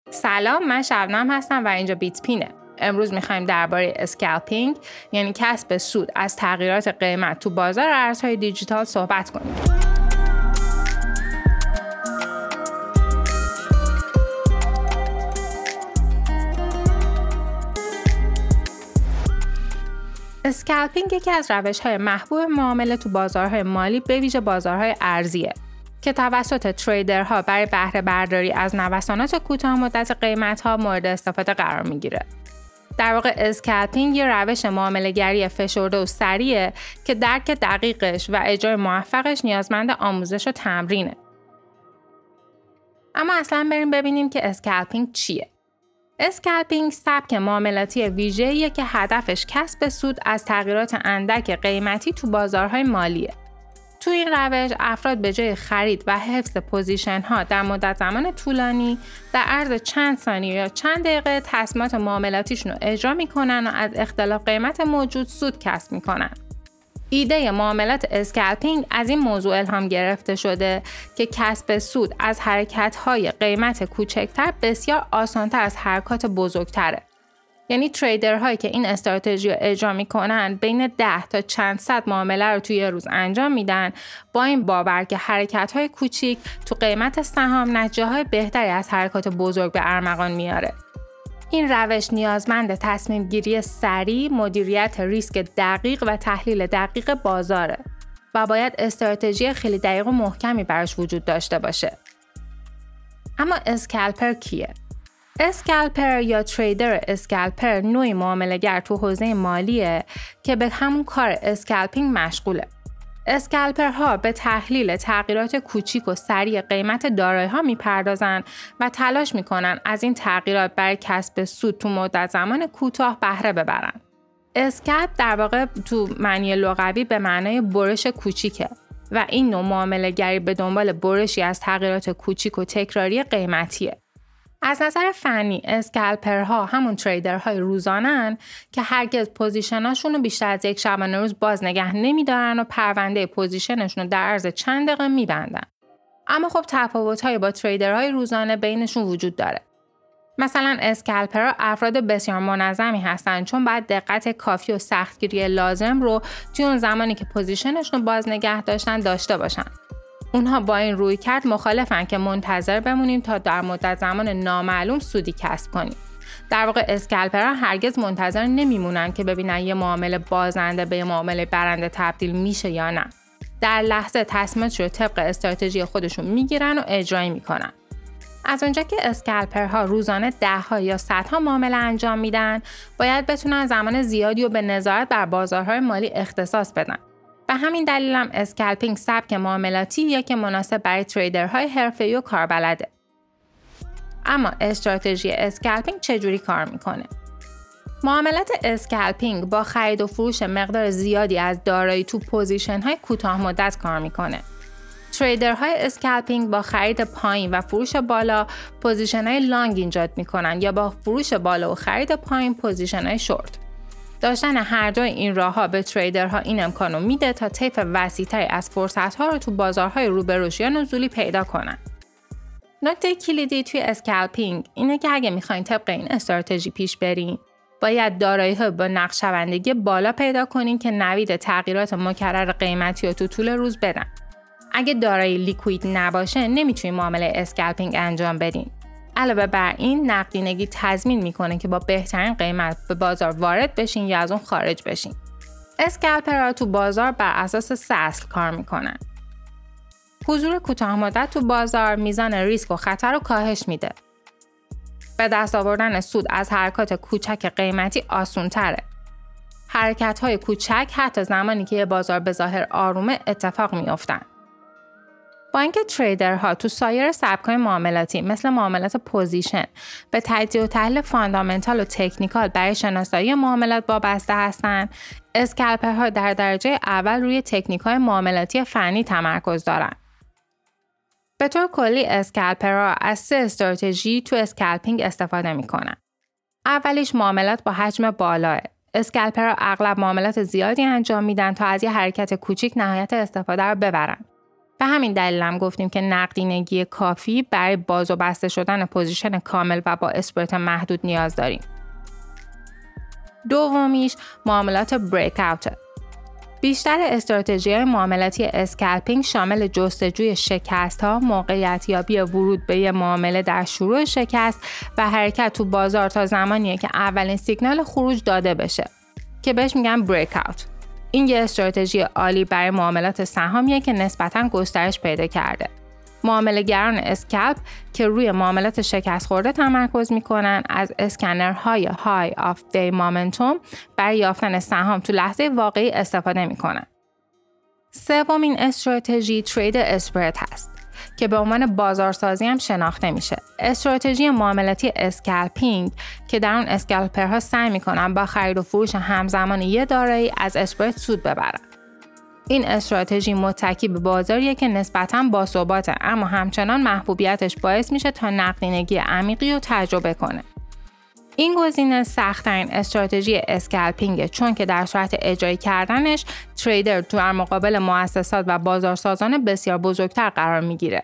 سلام، من شبنم هستم و اینجا بیت پینه. امروز میخوایم درباره اسکالپینگ یعنی کسب سود از تغییرات قیمت تو بازار ارزهای دیجیتال صحبت کنیم. اسکالپینگ یکی از روش‌های محبوب معامله تو بازارهای مالی به ویژه بازارهای ارزیه که توسط تریدرها برای بهره برداری از نوسانات کوتاه مدت قیمت‌ها مورد استفاده قرار میگیره. در واقع اسکالپینگ یه روش معامله‌گری فشرده و سریعه که درک دقیقش و اجرای موفقش نیازمند آموزش و تمرینه. اما اصلا بریم ببینیم که اسکالپینگ چیه. اسکالپینگ سبک معاملاتی ویژه‌ایه که هدفش کسب سود از تغییرات اندک قیمتی تو بازارهای مالیه. تو این روش افراد به جای خرید و حفظ پوزیشن‌ها در مدت زمان طولانی در عرض چند ثانیه یا چند دقیقه تصمیمات معاملاتیشون رو اجرا می‌کنن و از اختلاف قیمت موجود سود کسب می‌کنن. ایده معاملات اسکالپینگ از این موضوع الهام گرفته شده که کسب سود از حرکت‌های قیمت کوچکتر بسیار آسان‌تر از حرکات بزرگتره. یعنی تریدرهایی که این استراتژی رو اجرا میکنن بین 10 تا چند صد معامله رو توی روز انجام میدن با این باور که حرکت‌های کوچیک تو قیمت سهام نتیجه‌های بهتری از حرکات بزرگ به ارمغان میاره. این روش نیازمند تصمیم گیری سریع، مدیریت ریسک دقیق و تحلیل دقیق بازاره و باید استراتژی خیلی دقیق و محکمی براش وجود داشته باشه. اما اسکالپر کیه؟ اسکالپر یا تریدر اسکالپر نوعی معامله‌گر تو حوزه مالیه که به همون کار اسکالپینگ مشغوله. اسکالپرها به تحلیل تغییرات کوچیک و سریع قیمت دارایی‌ها میپردازن و تلاش میکنن از این تغییرات برای کسب سود تو مدت زمان کوتاه بهره ببرن. اسکالپ در واقع تو معنی لغوی به معنای برش کوچیکه و این نوع معامله‌گری به دنبال برشی از تغییرات کوچیک و تکراری قیمتیه. از نظر فنی اسکالپرها همون تریدرهای روزانه‌ان که هرگز پوزیشناشون رو بیشتر از یک شبانه روز باز نگه نمی‌دارن و پرونده پوزیشنشون رو در عرض چند دقیقه می‌بندن. اما خب تفاوت‌هایی با تریدرهای روزانه بینشون وجود داره. مثلا اسکالپرها افراد بسیار منظمی هستن چون باید دقت کافی و سختگیری لازم رو توی اون زمانی که پوزیشنشون رو باز نگه داشتن داشته باشن. اونها با این رویکرد مخالفن که منتظر بمونیم تا در مدت زمان نامعلوم سودی کسب کنیم. در واقع اسکالپرها هرگز منتظر نمیمونن که ببینن یه معامله بازنده به یه معامله برنده تبدیل میشه یا نه. در لحظه تصمیمات رو طبق استراتژی خودشون میگیرن و اجرایی میکنن. از اونجا که اسکالپرها روزانه 10 یا 100 معامله انجام میدن، باید بتونن زمان زیادی رو به نظارت بر بازارهای مالی اختصاص بدن. و همین دلیل هم اسکالپینگ سبک معاملاتیه که مناسب برای تریدرهای حرفه‌ای و کاربلده. اما استراتژی اسکالپینگ چجوری کار میکنه؟ معاملات اسکالپینگ با خرید و فروش مقدار زیادی از دارایی تو پوزیشن‌های کوتاه مدت کار میکنه. تریدرهای اسکالپینگ با خرید پایین و فروش بالا پوزیشن‌های لانگ ایجاد میکنن یا با فروش بالا و خرید پایین پوزیشن‌های شورت. داشتن هر دوی این راه‌ها به تریدرها این امکانو میده تا طیف وسیع‌تری از فرصت‌ها رو تو بازارهای رو به رشد یا نزولی پیدا کنن. نکته کلیدی توی اسکالپینگ اینه که اگه می‌خواید طبق این استراتژی پیش برین، باید دارایی‌ها با نقشه‌بندی بالا پیدا کنین که نوید تغییرات مکرر قیمتی رو تو طول روز بدن. اگه دارایی لیکوید نباشه، نمی‌تونین معامله اسکالپینگ انجام بدین. علاوه بر این، نقدینگی تضمین میکنه که با بهترین قیمت به بازار وارد بشین یا از اون خارج بشین. اسکالپرها تو بازار بر اساس 3 اصل کار میکنن. حضور کوتاه مدت تو بازار میزان ریسک و خطر رو کاهش میده. به دست آوردن سود از حرکات کوچک قیمتی آسون تره. حرکت‌های کوچک حتی زمانی که یه بازار به ظاهر آرومه اتفاق میافتن. با اینکه تریدرها تو سایر سبک‌های معاملاتی مثل معاملات پوزیشن به تجزیه و تحلیل فاندامنتال و تکنیکال برای شناسایی معاملات وابسته هستند، اسکالپرها در درجه اول روی تکنیک‌های معاملاتی فنی تمرکز دارند. به طور کلی اسکالپرها از 3 استراتژی تو اسکالپینگ استفاده می‌کنن. اولیش معاملات با حجم بالاه. اسکالپرها اغلب معاملات زیادی انجام میدن تا از یه حرکت کوچیک نهایت استفاده رو ببرن. به همین دلیل هم گفتیم که نقدینگی کافی برای باز و بسته شدن پوزیشن کامل و با اسپرت محدود نیاز داریم. دومیش معاملات بریک اوت. بیشتر استراتژی‌های معاملاتی اسکالپینگ شامل جستجوی شکست‌ها، موقعیت‌یابی ورود به یک معامله در شروع شکست و حرکت تو بازار تا زمانیه که اولین سیگنال خروج داده بشه که بهش میگن بریک اوت. این یه استراتژی عالی برای معاملات سهامیه که نسبتاً گسترش پیدا کرده. معامله‌گران اسکالپ که روی معاملات شکست خورده تمرکز میکنن از اسکنرهای های آف دی مومنتوم برای یافتن سهام تو لحظه واقعی استفاده میکنن. سومین استراتژی ترید اسپرت هست که به عنوان بازارسازی هم شناخته میشه. استراتژی معاملاتی اسکالپینگ که در اون اسکالپرها سعی میکنن با خرید و فروش همزمان یه دارایی از اسپرت سود ببرن. این استراتژی متکی به بازاریه که نسبتاً باثباته، اما همچنان محبوبیتش باعث میشه تا نقدینگی عمیقی رو تجربه کنه. این گزینه سخت‌ترین استراتژی اسکالپینگه، چون که در صورت اجرای کردنش تریدر در مقابل مؤسسات و بازارسازان بسیار بزرگتر قرار میگیره.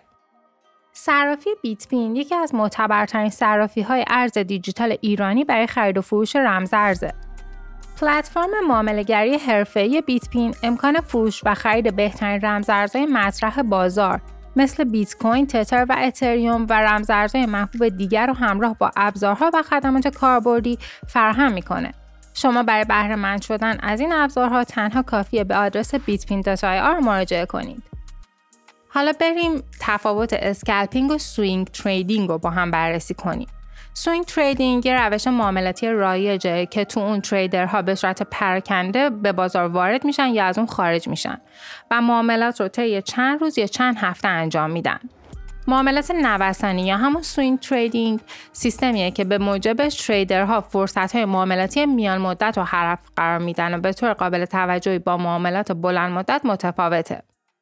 صرافی بیتپین یکی از معتبرترین صرافی‌های ارز دیجیتال ایرانی برای خرید و فروش رمزارزه. پلتفرم معامله‌گری حرفه‌ای بیتپین امکان فروش و خرید بهترین رمزارزهای مطرح بازار مثل بیت کوین، تتر و اتریوم و رمزارزهای محبوب دیگر رو همراه با ابزارها و خدمات کاربردی فراهم میکنه. شما برای بهره مند شدن از این ابزارها تنها کافیه به آدرس bitpin.ir مراجعه کنید. حالا بریم تفاوت اسکالپینگ و سوینگ تریدینگ رو با هم بررسی کنیم. سوینگ تریدینگ یه روش معاملاتی رایجه که تو اون تریدرها به صورت پراکنده به بازار وارد میشن یا از اون خارج میشن و معاملات رو طی چند روز یا چند هفته انجام میدن. معاملات نوسانی یا همون سوینگ تریدینگ سیستمیه که به موجبش تریدرها فرصت‌های معاملاتی میان مدت رو هدف قرار میدن و به طور قابل توجهی با معاملات بلند مدت متفاوته.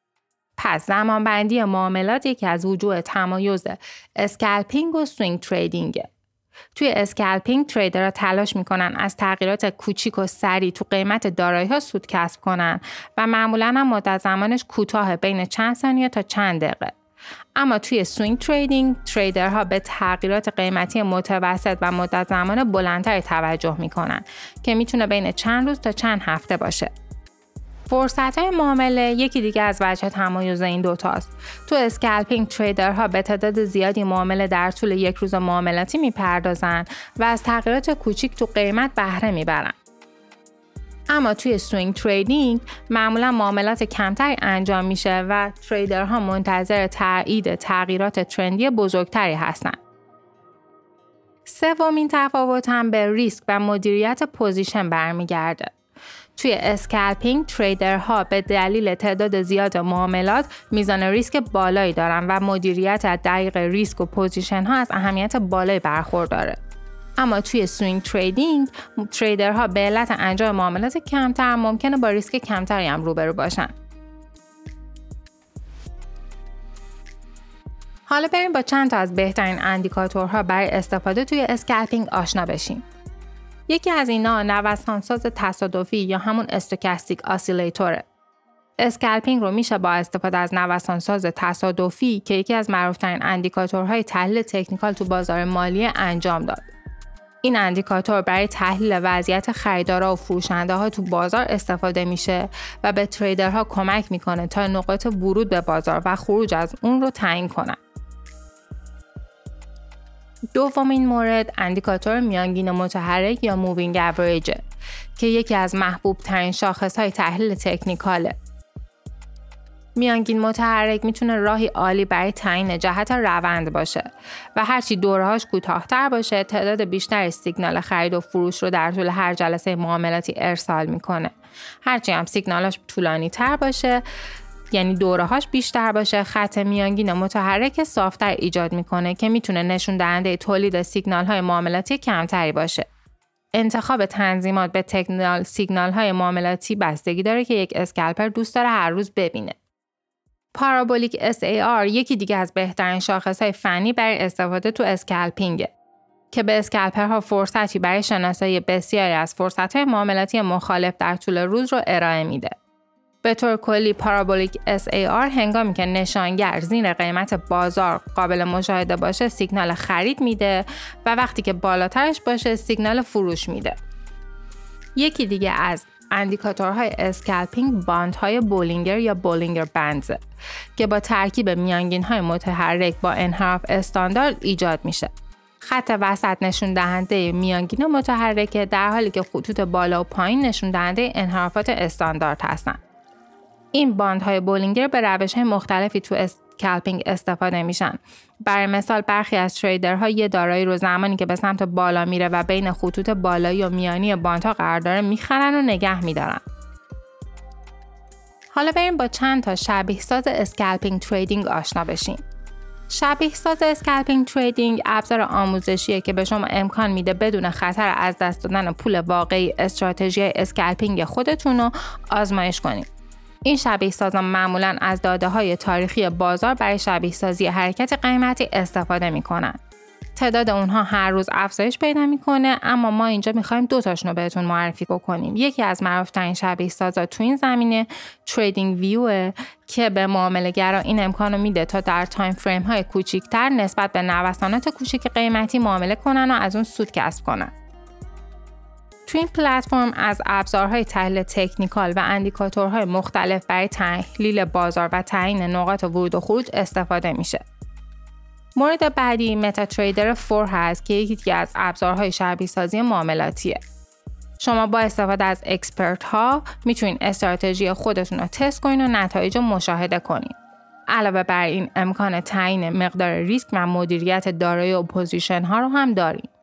پس زمانبندی معاملات یکی از وجوه تمایز اسکالپینگ و سوینگ تریدینگه. توی اسکالپینگ تریدرها تلاش میکنن از تغییرات کوچیک و سریع تو قیمت دارایی‌ها سود کسب کنن و معمولاً هم مدت زمانش کوتاه، بین چند ثانیه تا چند دقیقه. اما توی سوینگ تریدینگ تریدرها به تغییرات قیمتی متوسط و مدت زمان بلندتری توجه میکنن که میتونه بین چند روز تا چند هفته باشه. فرصت‌های معامله یکی دیگه از وجه تمایز این دوتاست. تو اسکالپینگ تریدرها به تعداد زیادی معامله در طول یک روز معاملاتی میپردازن و از تغییرات کوچیک تو قیمت بهره میبرن. اما توی سوینگ تریدینگ معمولا معاملات کمتری انجام میشه و تریدرها منتظر تایید تغییرات ترندی بزرگتری هستن. سومین تفاوت هم به ریسک و مدیریت پوزیشن برمیگرده. توی اسکالپینگ تریدرها به دلیل تعداد زیاد معاملات میزان ریسک بالایی دارن و مدیریت دقیق ریسک و پوزیشن ها از اهمیت بالایی برخورداره. اما توی سوینگ تریدینگ تریدرها به علت انجام معاملات کمتر ممکنه با ریسک کمتری هم روبرو باشن. حالا بریم با چند تا از بهترین اندیکاتورها برای استفاده توی اسکالپینگ آشنا بشیم. یکی از اینا نوسانساز تصادفی یا همون استوکاستیک آسیلیتوره. اسکالپینگ رو میشه با استفاده از نوسانساز تصادفی که یکی از معروف‌ترین اندیکاتورهای تحلیل تکنیکال تو بازار مالی انجام داد. این اندیکاتور برای تحلیل وضعیت خریدارا و فروشنده‌ها تو بازار استفاده میشه و به تریدرها کمک میکنه تا نقاط ورود به بازار و خروج از اون رو تعیین کنن. دومین مورد اندیکاتور میانگین متحرک یا مووینگ اوریج که یکی از محبوب ترین شاخص‌های تحلیل تکنیکاله. میانگین متحرک میتونه راهی عالی برای تعیین جهت روند باشه و هرچی دورهاش کوتاه‌تر باشه تعداد بیشتری سیگنال خرید و فروش رو در طول هر جلسه معاملاتی ارسال میکنه. هرچی هم سیگنالش طولانی‌تر باشه یعنی دورهاش بیشتر باشه خط میانگین متحرک صافتر ایجاد میکنه که میتونه نشون دهنده تولید سیگنال‌های معاملاتی کمتری باشه. انتخاب تنظیمات به تکنیکال سیگنال‌های معاملاتی بستگی داره که یک اسکالپر دوست داره هر روز ببینه. پارابولیک SAR یکی دیگه از بهترین شاخص‌های فنی برای استفاده تو اسکالپینگه که به اسکالپرها فرصتی برای شناسایی بسیاری از فرصت‌های معاملاتی مخالف در طول روز رو ارائه میده. به طور کلی پارابولیک SAR هنگامی که نشانگر زیر قیمت بازار قابل مشاهده باشه سیگنال خرید میده و وقتی که بالاترش باشه سیگنال فروش میده. یکی دیگه از اندیکاتورهای اسکالپینگ باندهای بولینگر یا بولینگر بندزه که با ترکیب میانگین‌های متحرک با انحراف استاندارد ایجاد میشه. خط وسط نشون دهنده میانگین متحرکه در حالی که خطوط بالا و پایین نشون دهنده انحرافات استاندارد هستن. این باندهای بولینگر به روش‌های مختلفی تو اسکالپینگ استفاده میشن. برای مثال برخی از تریدرها یه دارایی رو زمانی که به سمت بالا میره و بین خطوط بالایی و میانی باندها قرار داره میخرن و نگه میدارن. حالا بریم با چند تا شبیه ساز اسکالپینگ تریدینگ آشنا بشیم. شبیه ساز اسکالپینگ تریدینگ ابزار آموزشیه که به شما امکان میده بدون خطر از دست دادن پول واقعی استراتژی اسکالپینگ خودتون رو آزمایش کنید. این شبیه سازان معمولاً از داده‌های تاریخی بازار برای شبیه سازی حرکت قیمتی استفاده می‌کنن. تعداد اونها هر روز افزایش پیدا می‌کنه، اما ما اینجا می‌خوایم 2 تاشون رو بهتون معرفی بکنیم. یکی از معروف‌ترین شبیه سازا تو این زمینه تریدینگ ویو که به معامله‌گرا این امکان رو میده تا در تایم فریم‌های کوچیک‌تر نسبت به نوسانات کوچیک قیمتی معامله کنن و از اون سود کسب کنن. تو این پلتفرم از ابزارهای تحلیل تکنیکال و اندیکاتورهای مختلف برای تحلیل بازار و تعیین نقاط ورود و خروج استفاده میشه. مورد بعدی متا تریدر 4 هست که یکی دیگه از ابزارهای شبیه سازی معاملاتیه. شما با استفاده از اکسپرت ها میتونین استراتژی خودتون رو تست کنین و نتایج رو مشاهده کنین. علاوه بر این امکان تعیین مقدار ریسک و مدیریت دارایی و پوزیشن ها رو هم دارین.